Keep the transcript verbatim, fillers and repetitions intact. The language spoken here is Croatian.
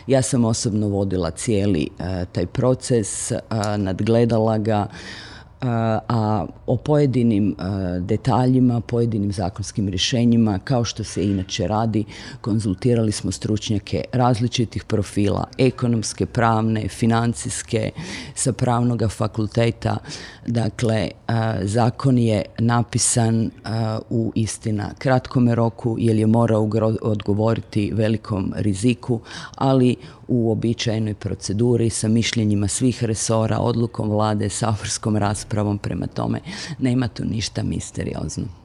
Ja sam osobno vodila cijeli taj proces, nadgledala ga, a o pojedinim detaljima, pojedinim zakonskim rješenjima, kao što se inače radi, konzultirali smo stručnjake različitih profila, ekonomske, pravne, financijske, sa pravnog fakulteta. Dakle, zakon je napisan u istina kratkome roku, jer je morao odgovoriti velikom riziku, ali u uobičajenoj proceduri sa mišljenjima svih resora, odlukom vlade, saborskom raspravom. Prema tome nema tu ništa misteriozno.